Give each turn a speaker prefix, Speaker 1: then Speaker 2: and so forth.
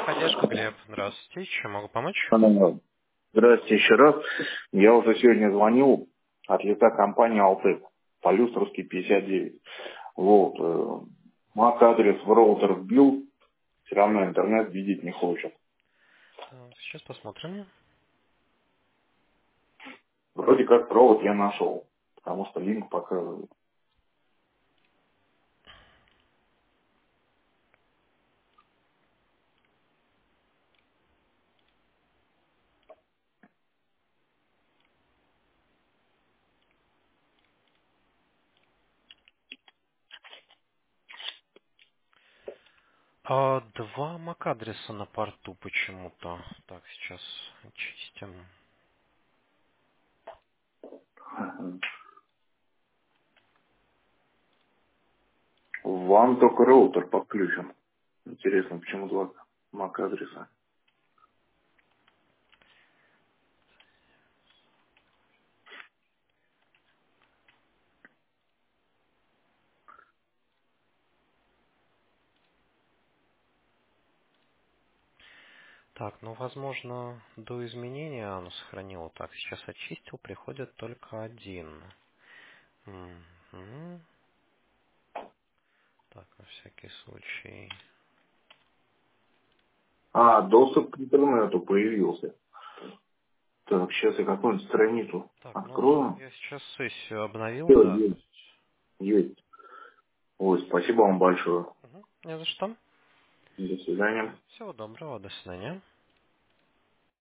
Speaker 1: Поддержка, Глеб. Здравствуйте. Чем могу помочь?
Speaker 2: Здравствуйте еще раз. Я уже сегодня звонил от лица компании «Алтек», по Люстровский 59. Вот. MAC-адрес в роутер вбил, все равно интернет видеть не хочет.
Speaker 1: Так, сейчас посмотрим.
Speaker 2: Вроде как провод я нашел, потому что линк показывает.
Speaker 1: Два MAC-адреса на порту почему-то. Так, сейчас очистим.
Speaker 2: Вам только роутер подключен. Интересно, почему два MAC-адреса?
Speaker 1: Так, ну, возможно, до изменения оно сохранило. Так, сейчас очистил, приходит только один. Мгм. Так, на всякий случай.
Speaker 2: Доступ к интернету появился. Так, сейчас я какую-нибудь страницу
Speaker 1: Так, ну,
Speaker 2: открою.
Speaker 1: я сейчас сессию обновил,
Speaker 2: Всё,
Speaker 1: да.
Speaker 2: есть. Есть. Ой, спасибо вам большое.
Speaker 1: Не за что.
Speaker 2: До свидания.
Speaker 1: Всего доброго, до свидания.